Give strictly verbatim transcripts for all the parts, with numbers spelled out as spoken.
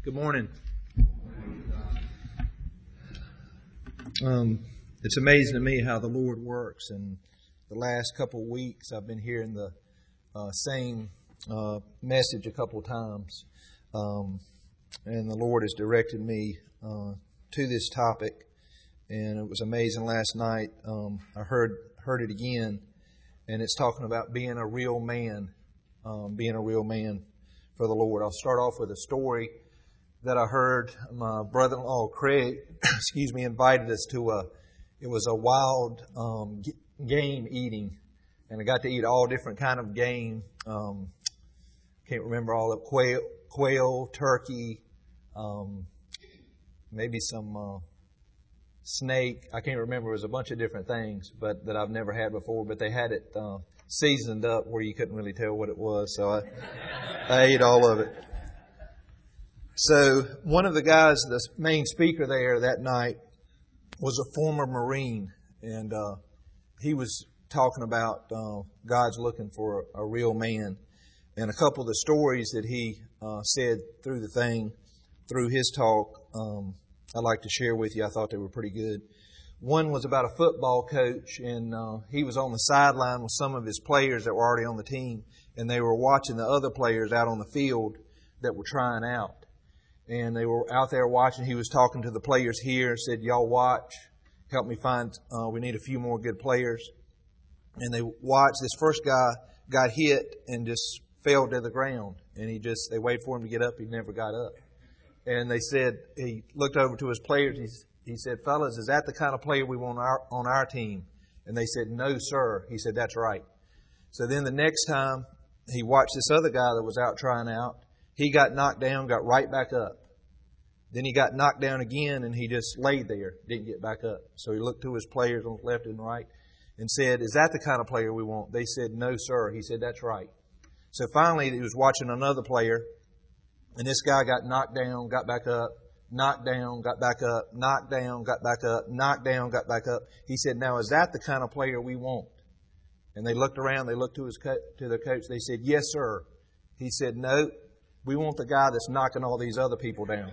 Good morning. Um, it's amazing to me how the Lord works. And the last couple of weeks, I've been hearing the uh, same uh, message a couple of times, um, and the Lord has directed me uh, to this topic. And it was amazing last night. Um, I heard heard it again, and it's talking about being a real man, um, being a real man for the Lord. I'll start off with a story that I heard. My brother-in-law Craig, excuse me, invited us to a. It was a wild um, g- game eating, and I got to eat all different kind of game. Um, can't remember all of quail, quail, turkey, um, maybe some uh, snake. I can't remember. It was a bunch of different things, but that I've never had before. But they had it uh, seasoned up where you couldn't really tell what it was. So I, I ate all of it. So one of the guys, the main speaker there that night, was a former Marine, and uh, he was talking about uh, God's looking for a, a real man. And a couple of the stories that he uh, said through the thing, through his talk, um, I'd like to share with you. I thought they were pretty good. One was about a football coach, and uh, he was on the sideline with some of his players that were already on the team, and they were watching the other players out on the field that were trying out. And they were out there watching. He was talking to the players here, said, y'all watch, help me find, uh, we need a few more good players. And they watched. This first guy got hit and just fell to the ground. And he just, they waited for him to get up. He never got up. And they said, he looked over to his players. He, he said, fellas, is that the kind of player we want our, on our team? And they said, no, sir. He said, that's right. So then the next time he watched this other guy that was out trying out. He got knocked down, got right back up. Then he got knocked down again, and he just laid there, didn't get back up. So he looked to his players on the left and right and said, is that the kind of player we want? They said, no, sir. He said, that's right. So finally, he was watching another player, and this guy got knocked down, got back up, knocked down, got back up, knocked down, got back up, knocked down, got back up. He said, now, is that the kind of player we want? And they looked around, they looked to his co- to their coach, they said, yes, sir. He said, no. We want the guy that's knocking all these other people down.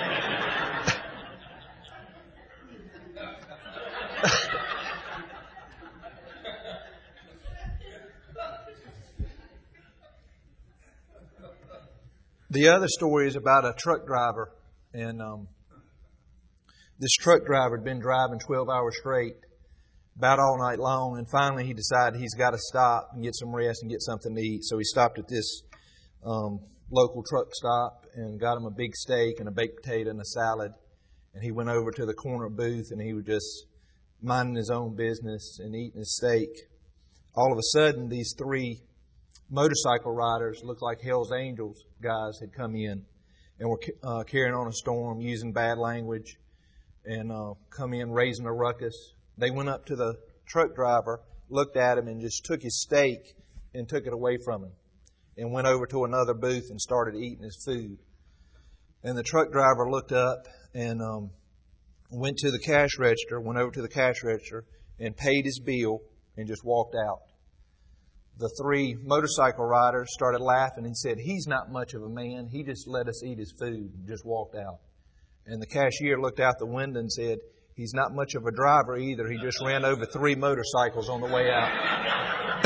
The other story is about a truck driver. And um, this truck driver had been driving twelve hours straight, about all night long. And finally he decided he's got to stop and get some rest and get something to eat. So he stopped at this um local truck stop and got him a big steak and a baked potato and a salad. And he went over to the corner booth and he was just minding his own business and eating his steak. All of a sudden, these three motorcycle riders, looked like Hell's Angels guys, had come in and were uh, carrying on a storm, using bad language, and uh, come in raising a ruckus. They went up to the truck driver, looked at him, and just took his steak and took it away from him, and went over to another booth and started eating his food. And the truck driver looked up and um, went to the cash register, went over to the cash register and paid his bill and just walked out. The three motorcycle riders started laughing and said, he's not much of a man. He just let us eat his food and just walked out. And the cashier looked out the window and said, he's not much of a driver either. He just ran over three motorcycles on the way out.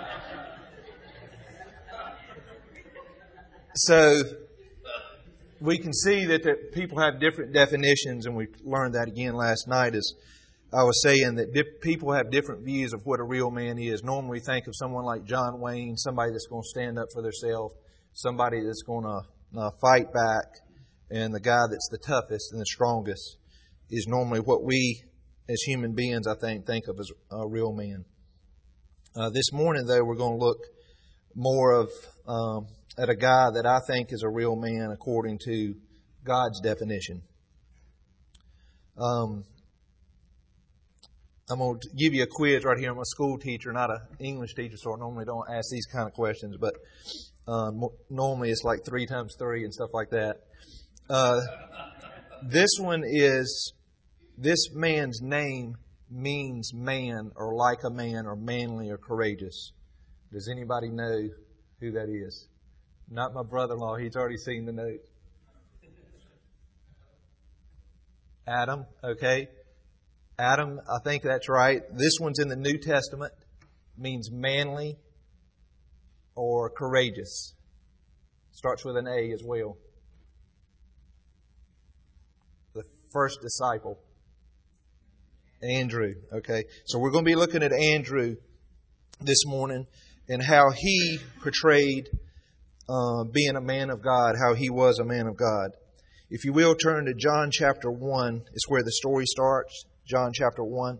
So we can see that the people have different definitions, and we learned that again last night as I was saying that dip, people have different views of what a real man is. Normally we think of someone like John Wayne, somebody that's going to stand up for themselves, somebody that's going to uh, fight back, and the guy that's the toughest and the strongest is normally what we as human beings, I think, think of as a real man. Uh, this morning, though, we're going to look more of um, at a guy that I think is a real man according to God's definition. Um, I'm going to give you a quiz right here. I'm a school teacher, not an English teacher, so I normally don't ask these kind of questions, but um, normally it's like three times three and stuff like that. Uh, this one is, this man's name means man or like a man or manly or courageous. Does anybody know who that is? Not my brother-in-law. He's already seen the note. Adam, okay. Adam, I think that's right. This one's in the New Testament. Means manly or courageous. Starts with an A as well. The first disciple. Andrew, okay. So we're going to be looking at Andrew this morning and how he portrayed uh, being a man of God, how he was a man of God. If you will, turn to John chapter one. It's where the story starts. John chapter one.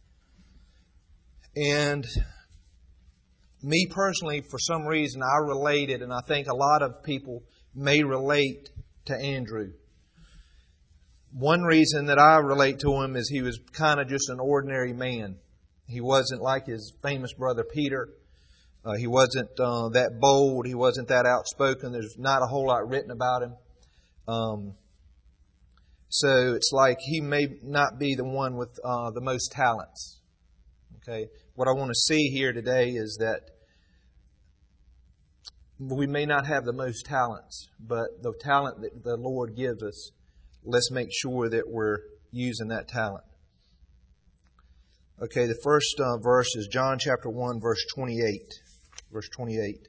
And me personally, for some reason, I related, and I think a lot of people may relate to Andrew. One reason that I relate to him is he was kind of just an ordinary man. He wasn't like his famous brother Peter. Uh, he wasn't uh, that bold. He wasn't that outspoken. There's not a whole lot written about him. Um, so it's like he may not be the one with uh, the most talents. Okay, what I want to see here today is that we may not have the most talents, but the talent that the Lord gives us, let's make sure that we're using that talent. Okay, the first uh, verse is John chapter one, verse twenty-eight. Verse twenty-eight.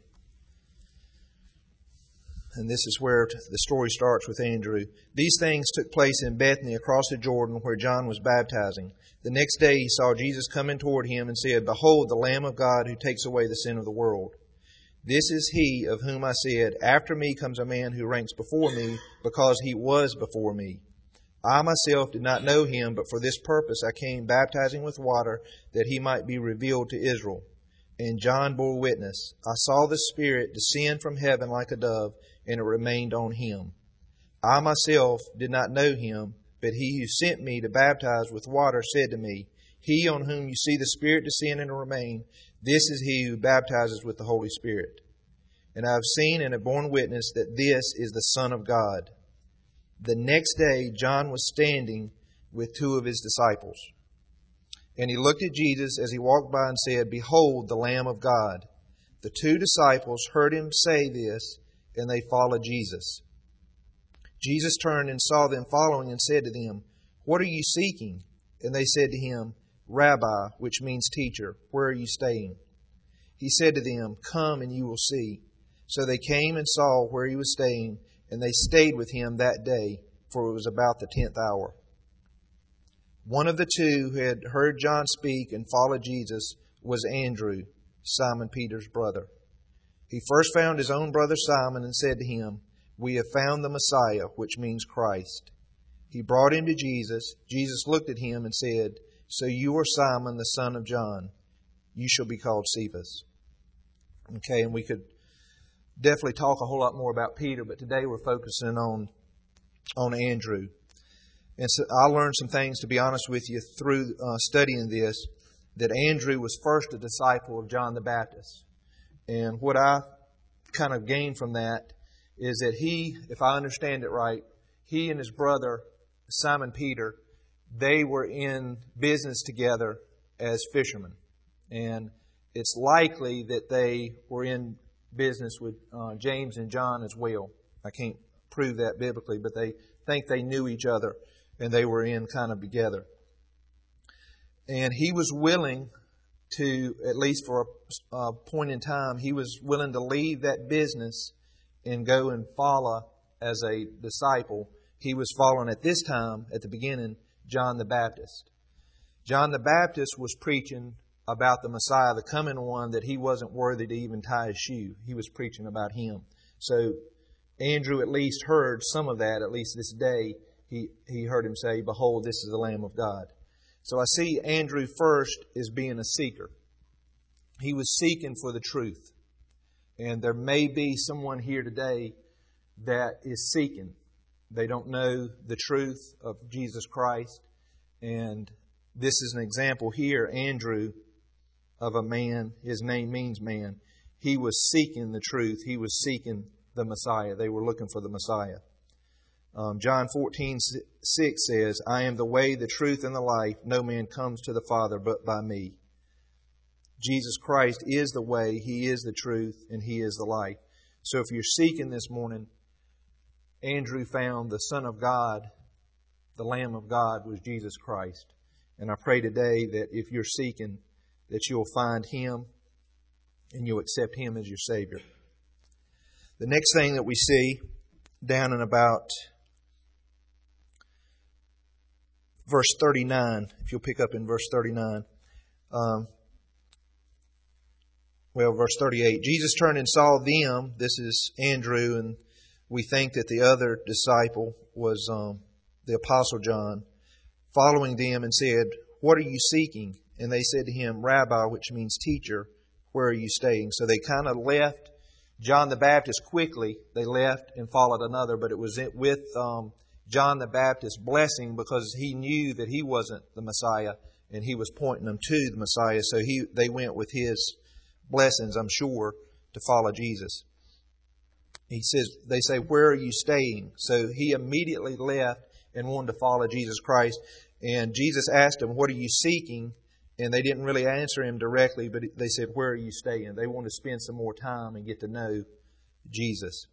And this is where the story starts with Andrew. These things took place in Bethany across the Jordan where John was baptizing. The next day he saw Jesus coming toward him and said, Behold, the Lamb of God who takes away the sin of the world. This is he of whom I said, After me comes a man who ranks before me, because he was before me. I myself did not know him, but for this purpose I came baptizing with water, that he might be revealed to Israel. And John bore witness. I saw the Spirit descend from heaven like a dove, and it remained on him. I myself did not know him, but he who sent me to baptize with water said to me, He on whom you see the Spirit descend and remain, this is he who baptizes with the Holy Spirit. And I have seen and have borne witness that this is the Son of God. The next day John was standing with two of his disciples. And he looked at Jesus as he walked by and said, Behold, the Lamb of God. The two disciples heard him say this, and they followed Jesus. Jesus turned and saw them following and said to them, What are you seeking? And they said to him, Rabbi, which means teacher, where are you staying? He said to them, Come and you will see. So they came and saw where he was staying, and they stayed with him that day, for it was about the tenth hour. One of the two who had heard John speak and followed Jesus was Andrew, Simon Peter's brother. He first found his own brother Simon and said to him, We have found the Messiah, which means Christ. He brought him to Jesus. Jesus looked at him and said, So you are Simon, the son of John. You shall be called Cephas. Okay, and we could definitely talk a whole lot more about Peter, but today we're focusing on, on Andrew. And so I learned some things, to be honest with you, through uh, studying this, that Andrew was first a disciple of John the Baptist. And what I kind of gained from that is that he, if I understand it right, he and his brother, Simon Peter, they were in business together as fishermen. And it's likely that they were in business with uh, James and John as well. I can't prove that biblically, but they think they knew each other and they were in kind of together. And he was willing to, at least for a, a point in time, he was willing to leave that business and go and follow as a disciple. He was following at this time, at the beginning, John the Baptist. John the Baptist was preaching about the Messiah, the coming one, that he wasn't worthy to even tie his shoe. He was preaching about him. So Andrew at least heard some of that, at least this day. He, he heard him say, Behold, this is the Lamb of God. So I see Andrew first as being a seeker. He was seeking for the truth. And there may be someone here today that is seeking. They don't know the truth of Jesus Christ. And this is an example here, Andrew, of a man. His name means man. He was seeking the truth. He was seeking the Messiah. They were looking for the Messiah. Um, John fourteen six says, I am the way, the truth, and the life. No man comes to the Father but by me. Jesus Christ is the way, He is the truth, and He is the life. So if you're seeking this morning, Andrew found the Son of God the Lamb of God was Jesus Christ. And I pray today that if you're seeking, that you'll find Him and you'll accept Him as your Savior. The next thing that we see down in about verse thirty-nine, if you'll pick up in verse thirty-nine, um, well, verse thirty-eight, Jesus turned and saw them, this is Andrew, and we think that the other disciple was um, the Apostle John, following them and said, "What are you seeking?" And they said to him, "Rabbi," which means teacher, "where are you staying?" So they kind of left John the Baptist quickly. They left and followed another, but it was with um, John the Baptist's blessing, because he knew that he wasn't the Messiah and he was pointing them to the Messiah. So he they went with his blessings, I'm sure, to follow Jesus. He says, they say, "Where are you staying?" So he immediately left and wanted to follow Jesus Christ. And Jesus asked him, "What are you seeking?" And they didn't really answer him directly, but they said, "Where are you staying?" They wanted to spend some more time and get to know Jesus.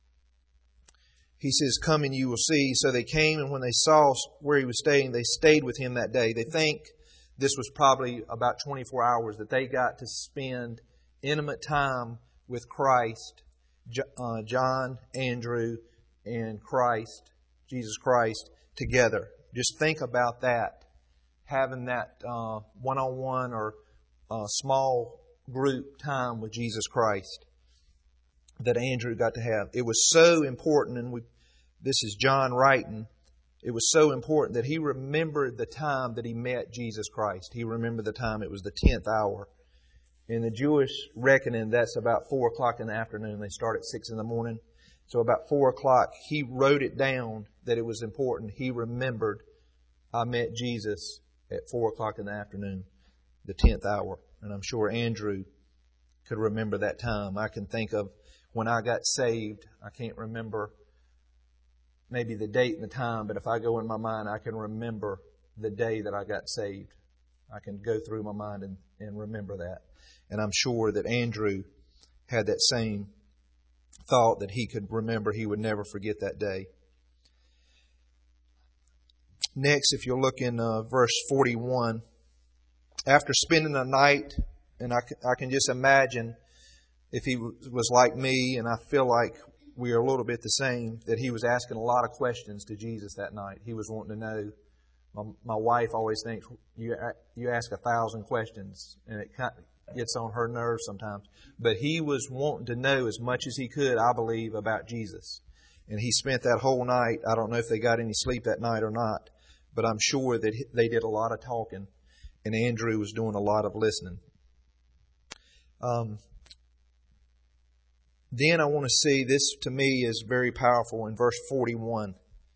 He says, "Come and you will see." So they came, and when they saw where he was staying, they stayed with him that day. They think this was probably about twenty-four hours that they got to spend intimate time with Christ, uh, John, Andrew, and Christ, Jesus Christ, together. Just think about that, having that uh, one-on-one or uh, small group time with Jesus Christ that Andrew got to have. It was so important, and we, this is John writing, it was so important that he remembered the time that he met Jesus Christ. He remembered the time. It was the tenth hour. In the Jewish reckoning, that's about four o'clock in the afternoon. They start at six in the morning. So about four o'clock, he wrote it down that it was important. He remembered, "I met Jesus at four o'clock in the afternoon, the tenth hour." And I'm sure Andrew could remember that time. I can think of when I got saved. I can't remember maybe the date and the time, but if I go in my mind, I can remember the day that I got saved. I can go through my mind and, and remember that. And I'm sure that Andrew had that same thought, that he could remember. He would never forget that day. Next, if you'll look in uh, verse forty-one, after spending a night, and I, I can just imagine if he was like me, and I feel like we are a little bit the same, that he was asking a lot of questions to Jesus that night. He was wanting to know. My, my wife always thinks you you ask a thousand questions, and it kind of gets on her nerves sometimes. But he was wanting to know as much as he could, I believe, about Jesus. And he spent that whole night. I don't know if they got any sleep that night or not, but I'm sure that they did a lot of talking, and Andrew was doing a lot of listening. Um, then I want to see, this to me is very powerful in verse forty-one.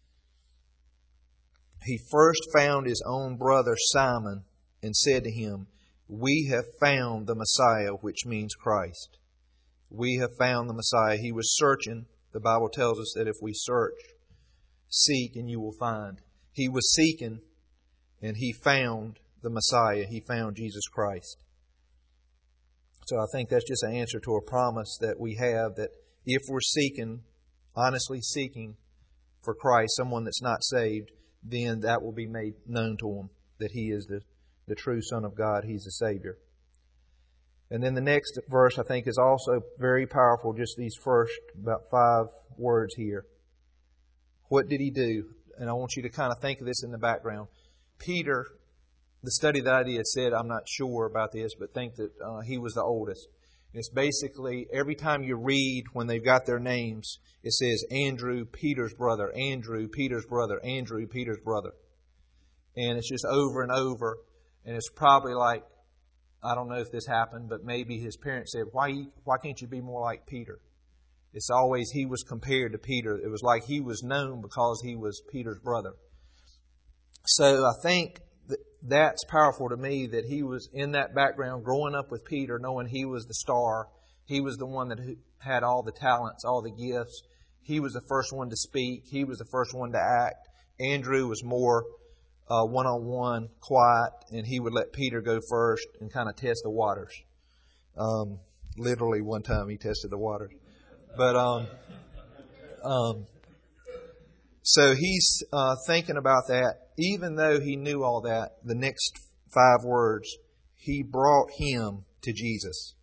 He first found his own brother Simon and said to him, "We have found the Messiah," which means Christ. We have found the Messiah. He was searching. The Bible tells us that if we search, seek, and you will find. He was seeking, and he found the Messiah. He found Jesus Christ. So I think that's just an answer to a promise that we have, that if we're seeking, honestly seeking for Christ, someone that's not saved, then that will be made known to them, that He is the, the true Son of God. He's the Savior. And then the next verse I think is also very powerful, just these first about five words here. What did He do? And I want you to kind of think of this in the background. Peter, the study that I did said, I'm not sure about this, but think that uh, he was the oldest. And it's basically every time you read when they've got their names, it says Andrew, Peter's brother, Andrew, Peter's brother, Andrew, Peter's brother. And it's just over and over. And it's probably like, I don't know if this happened, but maybe his parents said, why, why can't you be more like Peter? It's always he was compared to Peter. It was like he was known because he was Peter's brother. So I think that that's powerful to me, that he was in that background growing up with Peter, knowing he was the star. He was the one that had all the talents, all the gifts. He was the first one to speak. He was the first one to act. Andrew was more uh, one-on-one, quiet, and he would let Peter go first and kind of test the waters. Um, literally one time he tested the waters. But um, um, So he's uh, thinking about that. Even though he knew all that, the next five words, he brought him to Jesus.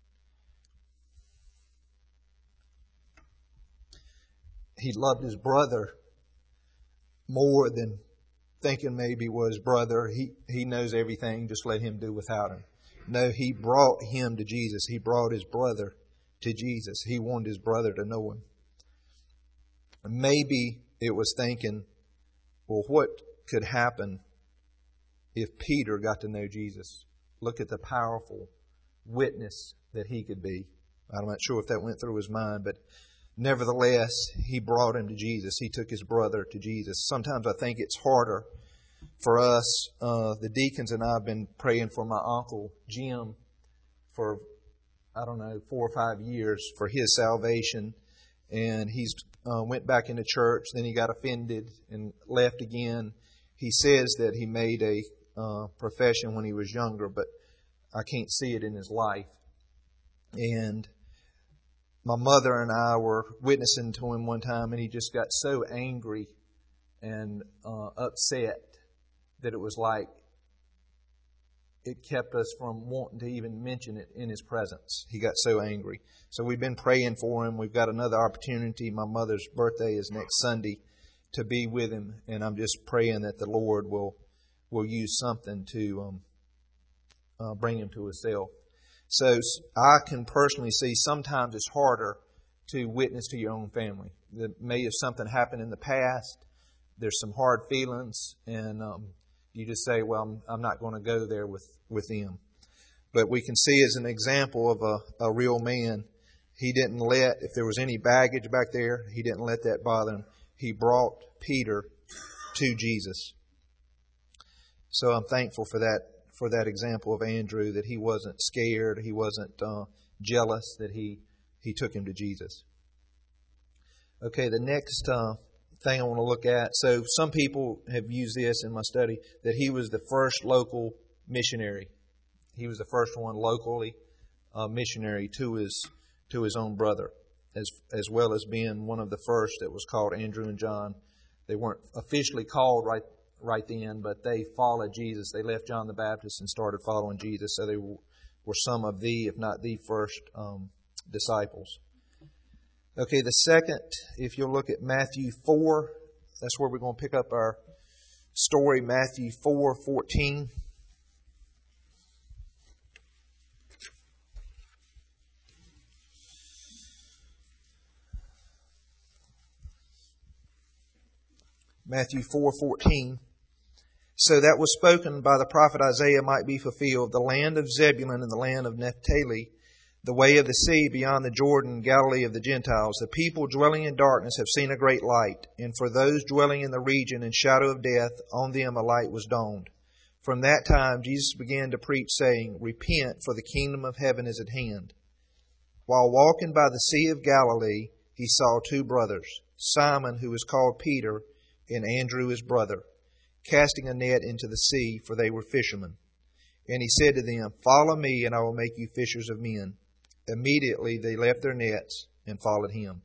He loved his brother more than thinking maybe was his brother. He, he knows everything, just let him do without him. No, he brought him to Jesus. He brought his brother to Jesus. He wanted his brother to know him. Maybe it was thinking, well, what could happen if Peter got to know Jesus? Look at the powerful witness that he could be. I'm not sure if that went through his mind, but nevertheless, he brought him to Jesus. He took his brother to Jesus. Sometimes I think it's harder for us. Uh, the deacons and I have been praying for my uncle, Jim, for, I don't know, four or five years for his salvation. And he's uh, went back into church. Then he got offended and left again. He says that he made a uh, profession when he was younger, but I can't see it in his life. And my mother and I were witnessing to him one time, and he just got so angry and uh, upset that it was like it kept us from wanting to even mention it in his presence. He got so angry. So we've been praying for him. We've got another opportunity. My mother's birthday is next Sunday to be with him, and I'm just praying that the Lord will will use something to um, uh, bring him to himself. So I can personally see sometimes it's harder to witness to your own family. There may have something happened in the past. There's some hard feelings, and um, you just say, well, I'm, I'm not going to go there with, with them. But we can see as an example of a, a real man, he didn't let, if there was any baggage back there, he didn't let that bother him. He brought Peter to Jesus. So I'm thankful for that. For that example of Andrew, that he wasn't scared, he wasn't uh, jealous, that he, he took him to Jesus. Okay, the next uh, thing I want to look at, so some people have used this in my study, that he was the first local missionary. He was the first one locally uh, missionary to his to his own brother, as as well as being one of the first that was called Andrew and John. They weren't officially called right right then, but they followed Jesus. They left John the Baptist and started following Jesus. So they were some of the, if not the first, um, disciples. Okay, the second, if you'll look at Matthew four, that's where we're going to pick up our story, Matthew four fourteen. Matthew four fourteen. So that was spoken by the prophet Isaiah might be fulfilled. The land of Zebulun and the land of Naphtali, the way of the sea beyond the Jordan, Galilee of the Gentiles. The people dwelling in darkness have seen a great light. And for those dwelling in the region and shadow of death, on them a light was dawned. From that time Jesus began to preach, saying, Repent, for the kingdom of heaven is at hand. While walking by the Sea of Galilee, he saw two brothers, Simon, who was called Peter, and Andrew his brother, casting a net into the sea, for they were fishermen. And he said to them, Follow me, and I will make you fishers of men. Immediately they left their nets and followed him.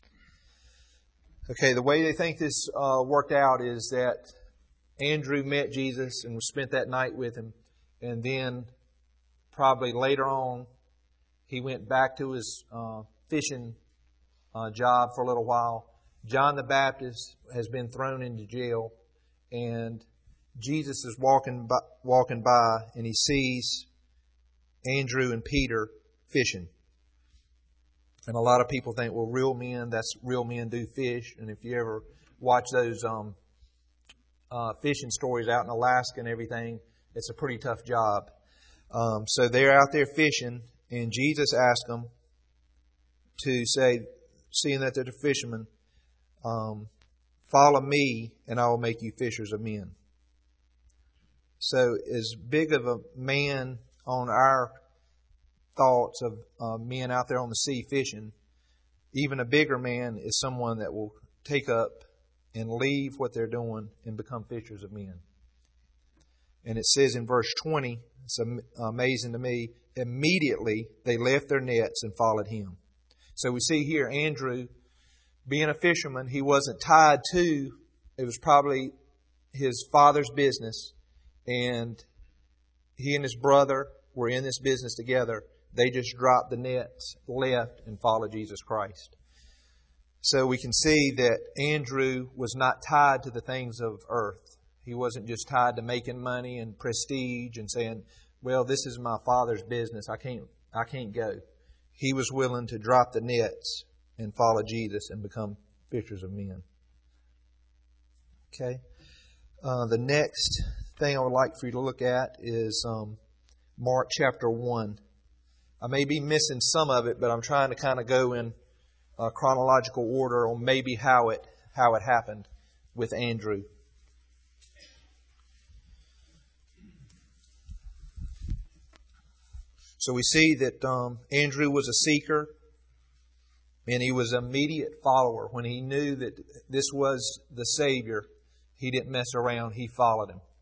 Okay, the way they think this uh, worked out is that Andrew met Jesus and spent that night with him. And then probably later on, he went back to his uh, fishing uh, job for a little while. John the Baptist has been thrown into jail. And Jesus is walking by, walking by and he sees Andrew and Peter fishing. And a lot of people think, well, real men, that's real men do fish. And if you ever watch those um, uh, fishing stories out in Alaska and everything, it's a pretty tough job. Um, so they're out there fishing, and Jesus asked them to say, seeing that they're the fishermen, um, Follow me, and I will make you fishers of men. So as big of a man on our thoughts of uh, men out there on the sea fishing, even a bigger man is someone that will take up and leave what they're doing and become fishers of men. And it says in verse twenty, it's amazing to me, immediately they left their nets and followed him. So we see here Andrew being a fisherman, he wasn't tied to, it was probably his father's business, and he and his brother were in this business together. They just dropped the nets, left, and followed Jesus Christ. So we can see that Andrew was not tied to the things of earth. He wasn't just tied to making money and prestige and saying, well, this is my father's business. I can't, I can't go. He was willing to drop the nets and follow Jesus and become fishers of men. Okay. Uh, the next thing I would like for you to look at is um, Mark chapter one. I may be missing some of it, but I'm trying to kind of go in a chronological order on maybe how it how it happened with Andrew. So we see that um, Andrew was a seeker, and he was an immediate follower. When he knew that this was the Savior, he didn't mess around. He followed Him.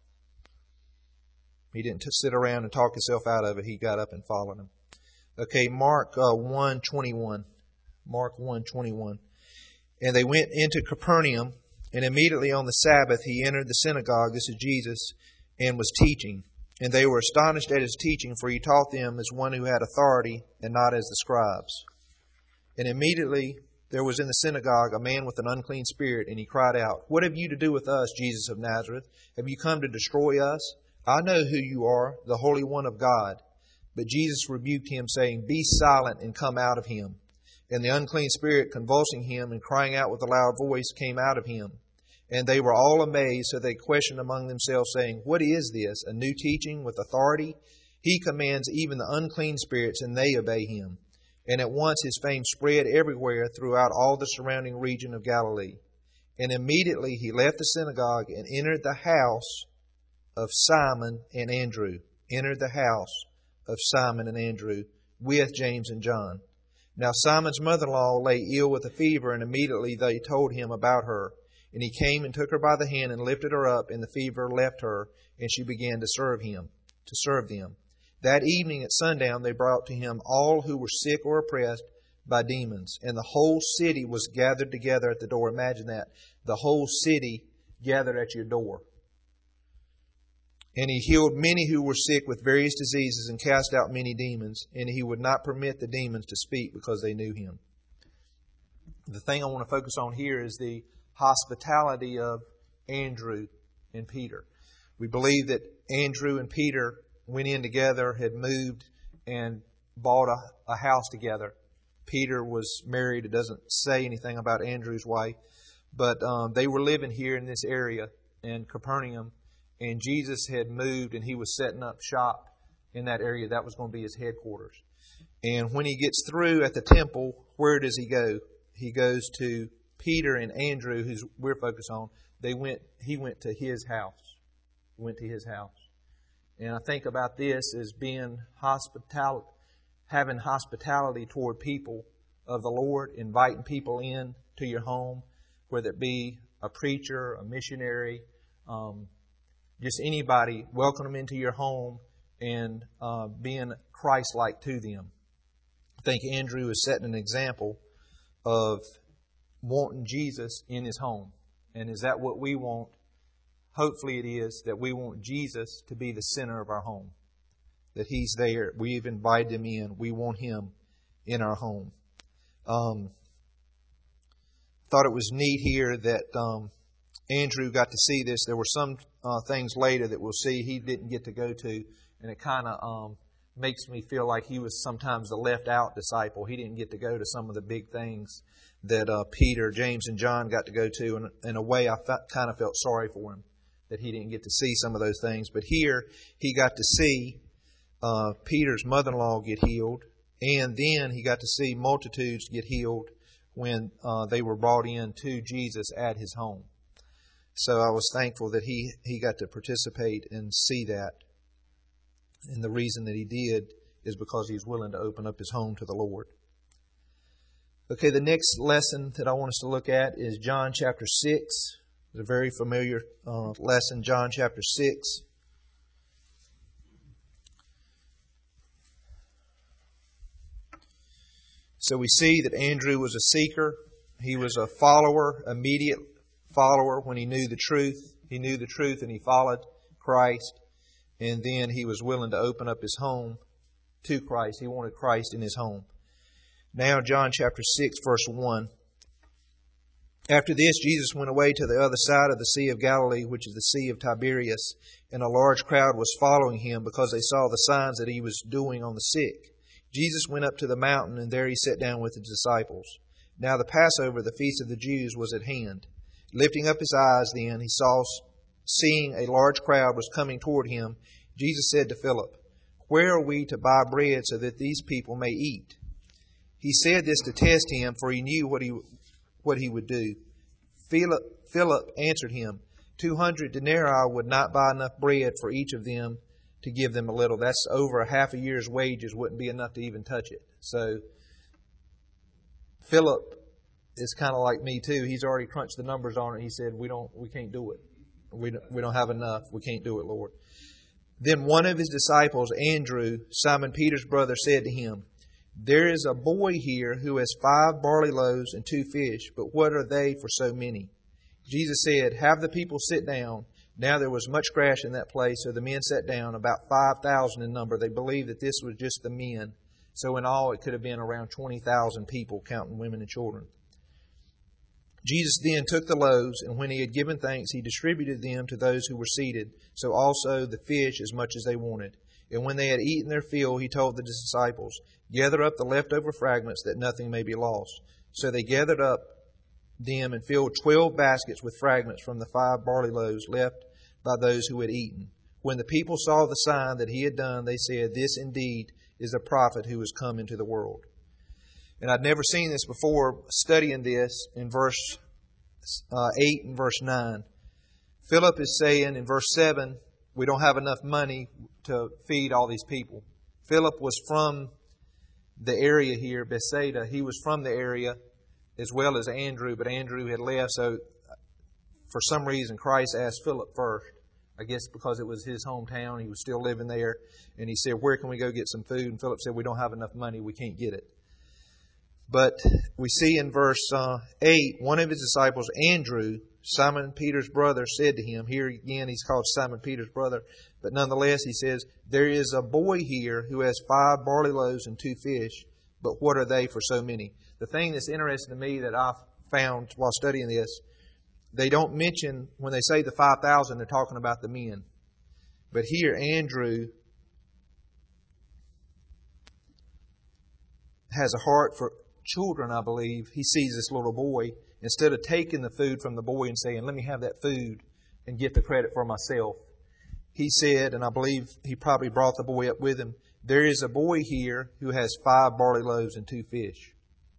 He didn't sit around and talk himself out of it. He got up and followed Him. Okay, Mark uh, one twenty-one. Mark one twenty-one. And they went into Capernaum, and immediately on the Sabbath he entered the synagogue, this is Jesus, and was teaching. And they were astonished at His teaching, for He taught them as one who had authority, and not as the scribes. And immediately there was in the synagogue a man with an unclean spirit, and he cried out, What have you to do with us, Jesus of Nazareth? Have you come to destroy us? I know who you are, the Holy One of God. But Jesus rebuked him, saying, Be silent and come out of him. And the unclean spirit, convulsing him and crying out with a loud voice, came out of him. And they were all amazed, so they questioned among themselves, saying, What is this, a new teaching with authority? He commands even the unclean spirits, and they obey him. And at once his fame spread everywhere throughout all the surrounding region of Galilee. And immediately he left the synagogue and entered the house of Simon and Andrew. Entered the house of Simon and Andrew with James and John. Now Simon's mother-in-law lay ill with a fever, and immediately they told him about her. And he came and took her by the hand and lifted her up, and the fever left her, and she began to serve him, to serve them. That evening at sundown they brought to him all who were sick or oppressed by demons, and the whole city was gathered together at the door. Imagine that. The whole city gathered at your door. And he healed many who were sick with various diseases and cast out many demons, and he would not permit the demons to speak because they knew him. The thing I want to focus on here is the hospitality of Andrew and Peter. We believe that Andrew and Peter went in together, had moved and bought a, a house together. Peter was married. It doesn't say anything about Andrew's wife, but um, they were living here in this area in Capernaum, and Jesus had moved and he was setting up shop in that area. That was going to be his headquarters. And when he gets through at the temple, where does he go? He goes to Peter and Andrew, who's we're focused on. They went. He went to his house. Went to his house. And I think about this as being hospitality, having hospitality toward people of the Lord, inviting people in to your home, whether it be a preacher, a missionary, um, just anybody, welcome them into your home and uh, being Christ-like to them. I think Andrew is setting an example of wanting Jesus in his home. And is that what we want? Hopefully it is that we want Jesus to be the center of our home. That He's there. We've invited Him in. We want Him in our home. Um, thought it was neat here that um, Andrew got to see this. There were some uh, things later that we'll see he didn't get to go to. And it kind of um, makes me feel like he was sometimes the left out disciple. He didn't get to go to some of the big things that uh, Peter, James, and John got to go to. And in a way, I felt, kind of felt sorry for him that he didn't get to see some of those things. But here, he got to see uh, Peter's mother-in-law get healed. And then he got to see multitudes get healed when uh, they were brought in to Jesus at his home. So I was thankful that he, he got to participate and see that. And the reason that he did is because he's willing to open up his home to the Lord. Okay, the next lesson that I want us to look at is John chapter six. It's a very familiar uh, lesson, John chapter six. So we see that Andrew was a seeker. He was a follower, immediate follower when he knew the truth. He knew the truth and he followed Christ. And then he was willing to open up his home to Christ. He wanted Christ in his home. Now John chapter six verse one. After this, Jesus went away to the other side of the Sea of Galilee, which is the Sea of Tiberias, and a large crowd was following him because they saw the signs that he was doing on the sick. Jesus went up to the mountain, and there he sat down with his disciples. Now the Passover, the feast of the Jews, was at hand. Lifting up his eyes then, he saw, seeing a large crowd was coming toward him, Jesus said to Philip, "Where are we to buy bread so that these people may eat?" He said this to test him, for he knew what he what he would do. Philip, Philip answered him, Two hundred denarii would not buy enough bread for each of them to give them a little. That's over a half a year's wages, wouldn't be enough to even touch it. So Philip is kind of like me too. He's already crunched the numbers on it. He said, we don't, we can't do it. We don't, we don't have enough. We can't do it, Lord. Then one of his disciples, Andrew, Simon Peter's brother, said to him, There is a boy here who has five barley loaves and two fish, but what are they for so many? Jesus said, Have the people sit down. Now there was much grass in that place, so the men sat down, about five thousand in number. They believed that this was just the men. So in all, it could have been around twenty thousand people, counting women and children. Jesus then took the loaves, and when he had given thanks, he distributed them to those who were seated, so also the fish as much as they wanted. And when they had eaten their fill, he told the disciples, Gather up the leftover fragments, that nothing may be lost. So they gathered up them and filled twelve baskets with fragments from the five barley loaves left by those who had eaten. When the people saw the sign that he had done, they said, This indeed is the prophet who has come into the world. And I'd never seen this before, studying this in verse uh, eight and verse nine. Philip is saying in verse seven, we don't have enough money to feed all these people. Philip was from the area here, Bethsaida. He was from the area as well as Andrew, but Andrew had left. So for some reason, Christ asked Philip first. I guess because it was his hometown. He was still living there. And he said, Where can we go get some food? And Philip said, We don't have enough money. We can't get it. But we see in verse uh, eight, one of his disciples, Andrew, Simon Peter's brother, said to him, here again he's called Simon Peter's brother, but nonetheless he says, There is a boy here who has five barley loaves and two fish, but what are they for so many? The thing that's interesting to me that I found while studying this, they don't mention, when they say the five thousand, they're talking about the men. But here Andrew has a heart for children, I believe. He sees this little boy. Instead of taking the food from the boy and saying, Let me have that food and get the credit for myself, he said, and I believe he probably brought the boy up with him, There is a boy here who has five barley loaves and two fish.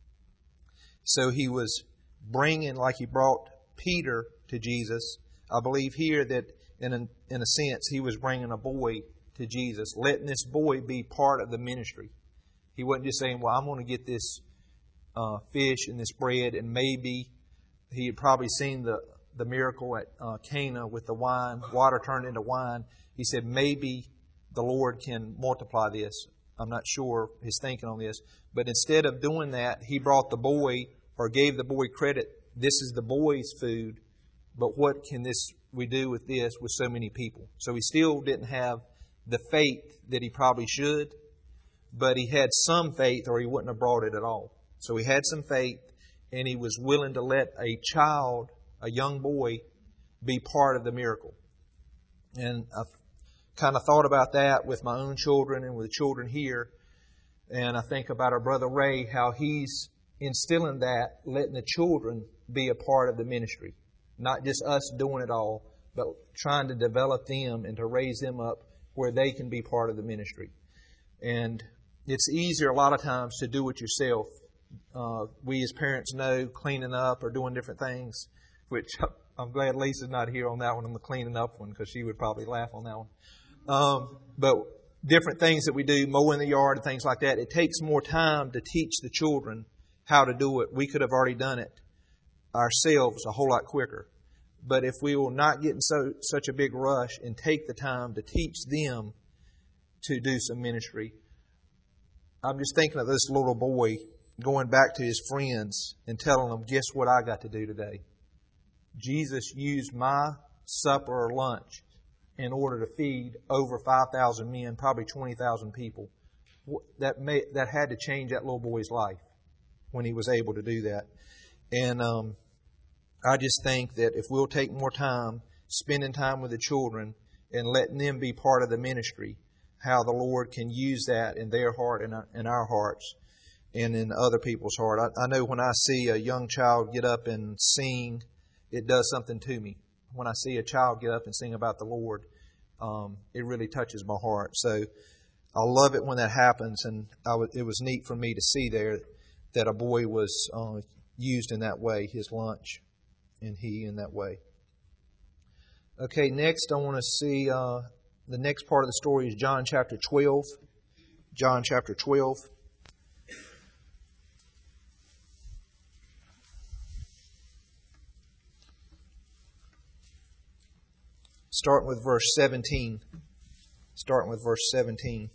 So he was bringing, like he brought Peter to Jesus. I believe here that in a, in a sense he was bringing a boy to Jesus, letting this boy be part of the ministry. He wasn't just saying, well, I'm going to get this uh, fish and this bread, and maybe he had probably seen the, the miracle at uh, Cana with the wine, water turned into wine. He said, maybe the Lord can multiply this. I'm not sure his thinking on this. But instead of doing that, he brought the boy or gave the boy credit. This is the boy's food, but what can this we do with this with so many people? So he still didn't have the faith that he probably should, but he had some faith or he wouldn't have brought it at all. So he had some faith, and he was willing to let a child, a young boy, be part of the miracle. And I've kind of thought about that with my own children and with children here. And I think about our brother Ray, how he's instilling that, letting the children be a part of the ministry. Not just us doing it all, but trying to develop them and to raise them up where they can be part of the ministry. And it's easier a lot of times to do it yourself. Uh, we as parents know cleaning up or doing different things, which I'm glad Lisa's not here on that one, on the cleaning up one, because she would probably laugh on that one. Um, but different things that we do, mowing the yard and things like that, it takes more time to teach the children how to do it. We could have already done it ourselves a whole lot quicker. But if we will not get in so such a big rush and take the time to teach them to do some ministry, I'm just thinking of this little boy. going back to his friends and telling them, guess what I got to do today? Jesus used my supper or lunch in order to feed over five thousand men, probably twenty thousand people. That may, that had to change that little boy's life when he was able to do that. And um, I just think that if we'll take more time spending time with the children and letting them be part of the ministry, how the Lord can use that in their heart and in our hearts and in other people's heart. I, I know when I see a young child get up and sing, it does something to me. When I see a child get up and sing about the Lord, um, it really touches my heart. So I love it when that happens, and I w- it was neat for me to see there that a boy was uh, used in that way, his lunch, and he in that way. Okay, next I want to see, uh, the next part of the story is John chapter twelve. John chapter twelve. Starting with verse seventeen. Starting with verse seventeen.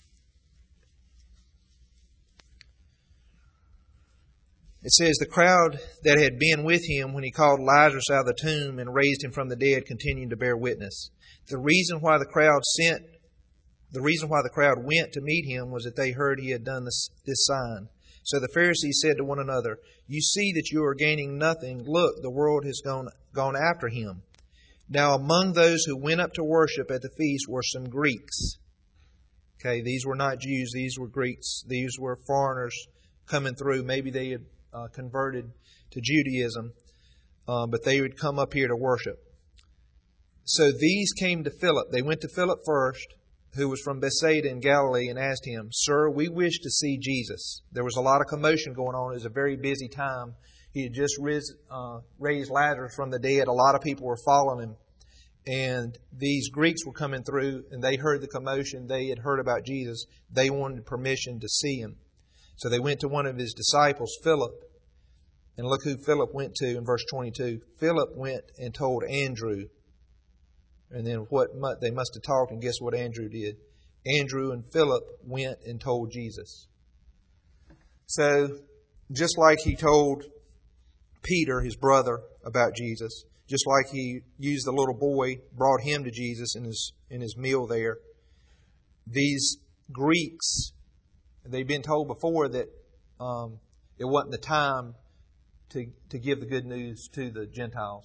It says, the crowd that had been with him when he called Lazarus out of the tomb and raised him from the dead continued to bear witness. The reason why the crowd sent, the reason why the crowd went to meet him was that they heard he had done this, this sign. So the Pharisees said to one another, you see that you are gaining nothing. Look, the world has gone, gone after him. Now among those who went up to worship at the feast were some Greeks. Okay, these were not Jews, these were Greeks. These were foreigners coming through. Maybe they had uh, converted to Judaism, uh, but they would come up here to worship. So these came to Philip. They went to Philip first, who was from Bethsaida in Galilee, and asked him, Sir, we wish to see Jesus. There was a lot of commotion going on. It was a very busy time. He had just raised, uh, raised Lazarus from the dead. A lot of people were following him. And these Greeks were coming through, and they heard the commotion. They had heard about Jesus. They wanted permission to see him. So they went to one of his disciples, Philip. And look who Philip went to in verse twenty-two. Philip went and told Andrew. And then what they must have talked, and guess what Andrew did? Andrew and Philip went and told Jesus. So just like he told Peter, his brother, about Jesus, just like he used the little boy, brought him to Jesus in his in his meal there, these Greeks, they've been told before that um, it wasn't the time to to give the good news to the Gentiles.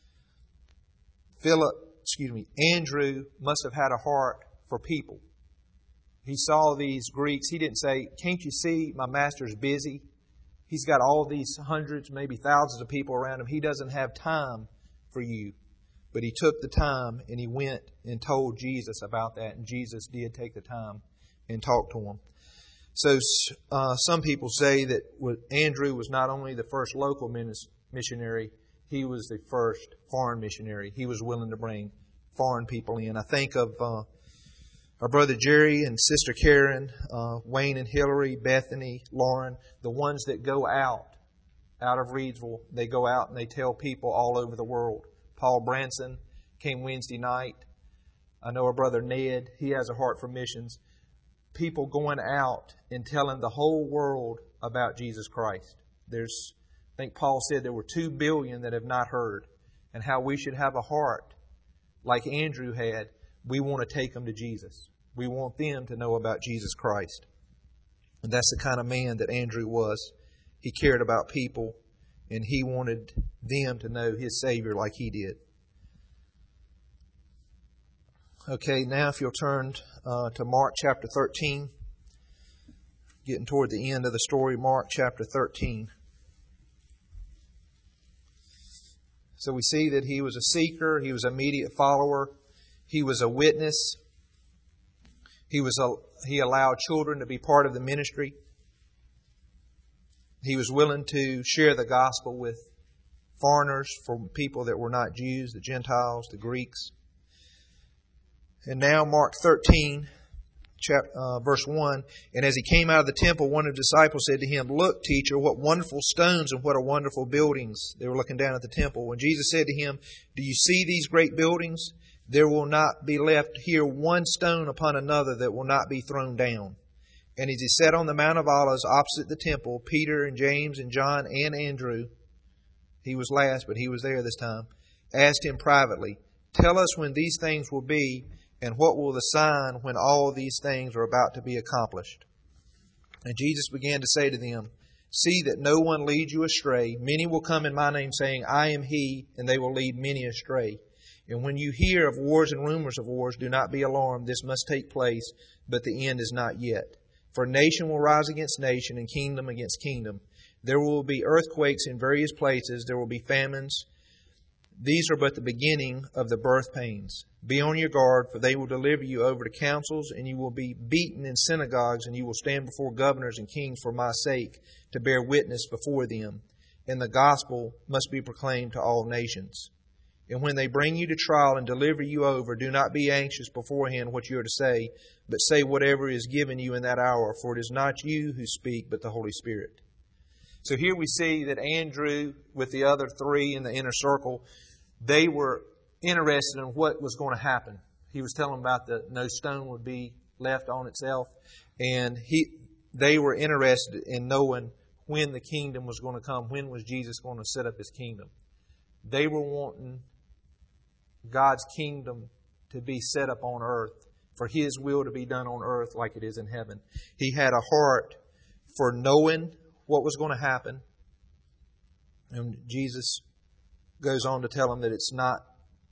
Philip, excuse me, Andrew must have had a heart for people. He saw these Greeks. He didn't say, can't you see my master's busy? He's got all these hundreds, maybe thousands of people around him. He doesn't have time for you. But he took the time and he went and told Jesus about that. And Jesus did take the time and talk to him. So uh, some people say that Andrew was not only the first local missionary, he was the first foreign missionary. He was willing to bring foreign people in. I think of uh, our brother Jerry and sister Karen, uh, Wayne and Hillary, Bethany, Lauren, the ones that go out, out of Reidsville. They go out and they tell people all over the world. Paul Branson came Wednesday night. I know our brother Ned, he has a heart for missions. People going out and telling the whole world about Jesus Christ. There's, I think Paul said there were two billion that have not heard, and how we should have a heart like Andrew had. We want to take them to Jesus. We want them to know about Jesus Christ. And that's the kind of man that Andrew was. He cared about people, and he wanted them to know his Savior like he did. Okay, now if you'll turn uh, to Mark chapter thirteen. Getting toward the end of the story, Mark chapter thirteen. So we see that he was a seeker, he was an immediate follower, he was a witness, he was a, he allowed children to be part of the ministry. He was willing to share the gospel with foreigners, for people that were not Jews, the Gentiles, the Greeks. And now Mark thirteen, chapter, uh, verse one, and as he came out of the temple, one of the disciples said to him, Look, teacher, what wonderful stones and what a wonderful buildings. They were looking down at the temple. When Jesus said to him, Do you see these great buildings? There will not be left here one stone upon another that will not be thrown down. And as he sat on the Mount of Olives opposite the temple, Peter and James and John and Andrew, he was last, but he was there this time, asked him privately, "Tell us when these things will be, and what will the sign when all these things are about to be accomplished?" And Jesus began to say to them, "See that no one leads you astray. Many will come in my name, saying, 'I am he,' and they will lead many astray. And when you hear of wars and rumors of wars, do not be alarmed. This must take place, but the end is not yet. For nation will rise against nation, and kingdom against kingdom. There will be earthquakes in various places. There will be famines. These are but the beginning of the birth pains. Be on your guard, for they will deliver you over to councils, and you will be beaten in synagogues, and you will stand before governors and kings for my sake, to bear witness before them. And the gospel must be proclaimed to all nations. And when they bring you to trial and deliver you over, do not be anxious beforehand what you are to say, but say whatever is given you in that hour, for it is not you who speak, but the Holy Spirit." So here we see that Andrew, with the other three in the inner circle, they were interested in what was going to happen. He was telling them about the no stone would be left on itself, and he, they were interested in knowing when the kingdom was going to come, when was Jesus going to set up His kingdom. They were wanting God's kingdom to be set up on earth, for His will to be done on earth like it is in heaven. He had a heart for knowing what was going to happen. And Jesus goes on to tell them that it's not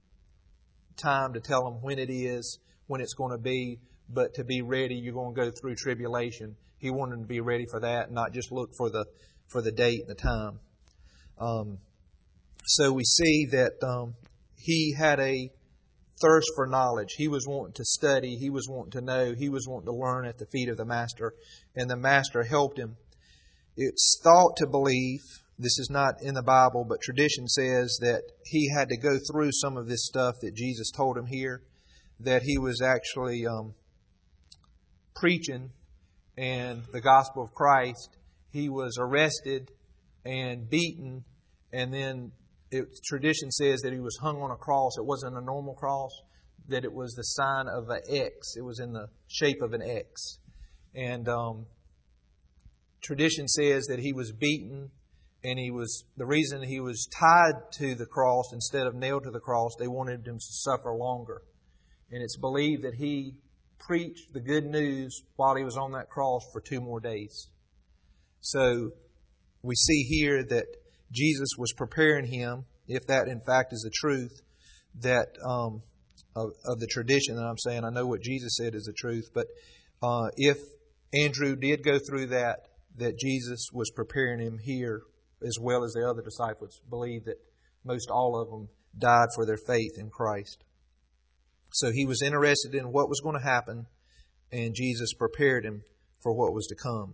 time to tell them when it is, when it's going to be, but to be ready. You're going to go through tribulation. He wanted them to be ready for that, not just look for the for the date and the time. Um, so we see that um, he had a thirst for knowledge. He was wanting to study. He was wanting to know. He was wanting to learn at the feet of the Master, and the Master helped him. It's thought to believe, this is not in the Bible, but tradition says that he had to go through some of this stuff that Jesus told him here, that he was actually um, preaching and the gospel of Christ. He was arrested and beaten, and then it, tradition says that he was hung on a cross. It wasn't a normal cross, that it was the sign of an X. It was in the shape of an X. And um, tradition says that he was beaten, and he was the reason he was tied to the cross instead of nailed to the cross, they wanted him to suffer longer. And it's believed that he preached the good news while he was on that cross for two more days. So we see here that Jesus was preparing him, if that in fact is the truth, that um, of, of the tradition that I'm saying. I know what Jesus said is the truth, but uh, if Andrew did go through that, that Jesus was preparing him here, as well as the other disciples believe that most all of them died for their faith in Christ. So he was interested in what was going to happen, and Jesus prepared him for what was to come.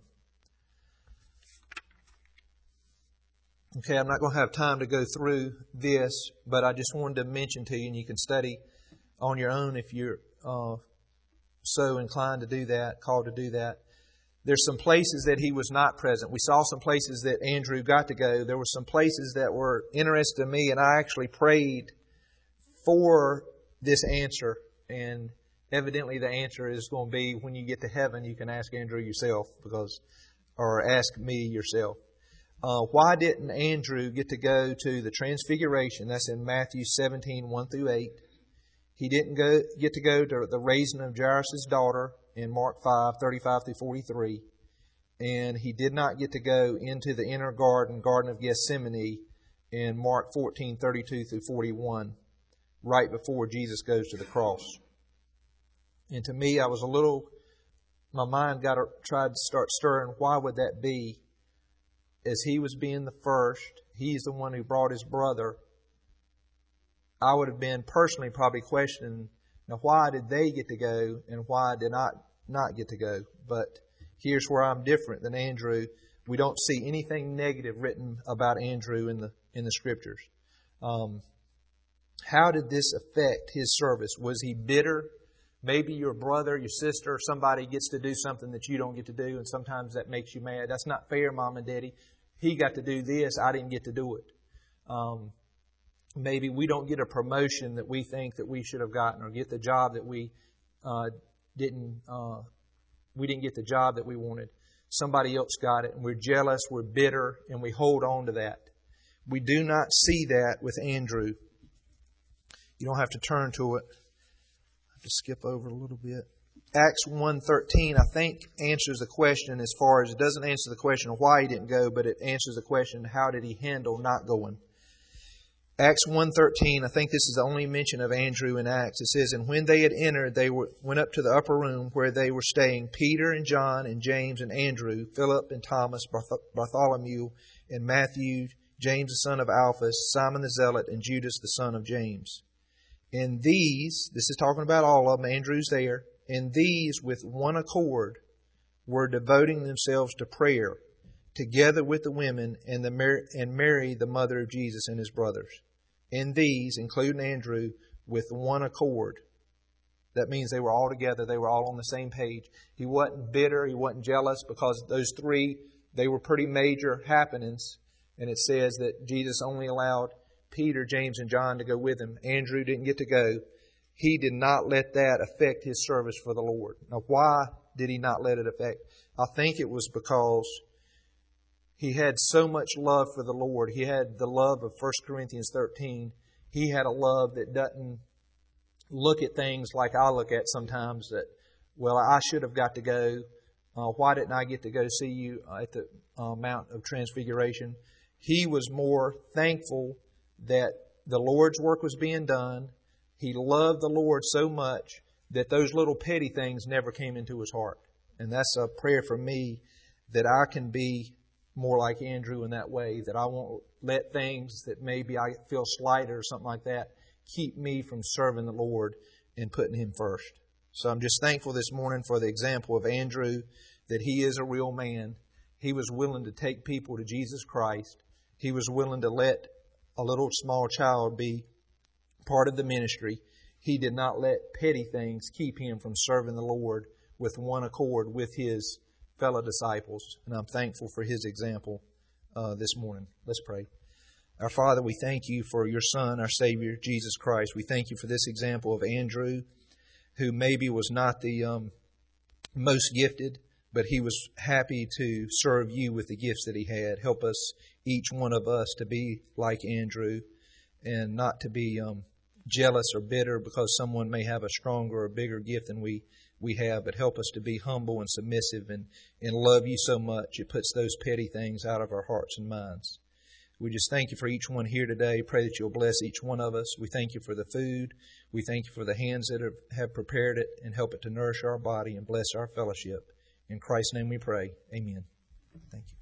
Okay, I'm not going to have time to go through this, but I just wanted to mention to you, and you can study on your own if you're uh, so inclined to do that, called to do that. There's some places that he was not present. We saw some places that Andrew got to go. There were some places that were interesting to me, and I actually prayed for this answer. And evidently the answer is going to be when you get to heaven, you can ask Andrew yourself, because, or ask me yourself. Uh, why didn't Andrew get to go to the Transfiguration? That's in Matthew seventeen, one through eight. He didn't go get to go to the raising of Jairus' daughter in Mark five, thirty-five through forty-three. And he did not get to go into the inner garden, Garden of Gethsemane, in Mark fourteen, thirty-two through forty-one, right before Jesus goes to the cross. And to me, I was a little, my mind got tried to start stirring. Why would that be? As he was being the first, he's the one who brought his brother. I would have been personally probably questioning, now why did they get to go and why did I not get to go? But here's where I'm different than Andrew. We don't see anything negative written about Andrew in the in the Scriptures. Um, how did this affect his service? Was he bitter? Maybe your brother, your sister, or somebody gets to do something that you don't get to do, and sometimes that makes you mad. That's not fair, Mom and Daddy. He got to do this, I didn't get to do it. Um, maybe we don't get a promotion that we think that we should have gotten, or get the job that we uh, didn't uh, we didn't get the job that we wanted. Somebody else got it, and we're jealous, we're bitter, and we hold on to that. We do not see that with Andrew. You don't have to turn to it. I have to skip over a little bit. Acts one thirteen, I think, answers the question as far as it doesn't answer the question of why he didn't go, but it answers the question, how did he handle not going? Acts one thirteen, I think this is the only mention of Andrew in Acts. It says, and when they had entered, they were, went up to the upper room where they were staying, Peter and John and James and Andrew, Philip and Thomas, Bartholomew and Matthew, James the son of Alphaeus, Simon the Zealot, and Judas the son of James. And these, this is talking about all of them, Andrew's there, and these with one accord were devoting themselves to prayer, together with the women and, the Mary, and Mary, the mother of Jesus, and his brothers. And these, including Andrew, with one accord. That means they were all together. They were all on the same page. He wasn't bitter. He wasn't jealous, because those three, they were pretty major happenings. And it says that Jesus only allowed Peter, James, and John to go with him. Andrew didn't get to go. He did not let that affect his service for the Lord. Now, why did he not let it affect? I think it was because he had so much love for the Lord. He had the love of First Corinthians thirteen. He had a love that doesn't look at things like I look at sometimes, that, well, I should have got to go. Uh, why didn't I get to go see you at the uh, Mount of Transfiguration? He was more thankful that the Lord's work was being done. He loved the Lord so much that those little petty things never came into his heart. And that's a prayer for me, that I can be more like Andrew in that way, that I won't let things that maybe I feel slighted or something like that keep me from serving the Lord and putting Him first. So I'm just thankful this morning for the example of Andrew, that he is a real man. He was willing to take people to Jesus Christ. He was willing to let a little small child be part of the ministry. He did not let petty things keep him from serving the Lord with one accord with his fellow disciples. And I'm thankful for his example uh, this morning. Let's pray. Our Father, we thank you for your Son, our Savior, Jesus Christ. We thank you for this example of Andrew, who maybe was not the um, most gifted, but he was happy to serve you with the gifts that he had. Help us, each one of us, to be like Andrew, and not to be um, jealous or bitter because someone may have a stronger or bigger gift than we, we have, but help us to be humble and submissive and, and love you so much it puts those petty things out of our hearts and minds. We just thank you for each one here today. Pray that you'll bless each one of us. We thank you for the food. We thank you for the hands that have prepared it, and help it to nourish our body and bless our fellowship. In Christ's name we pray. Amen. Thank you.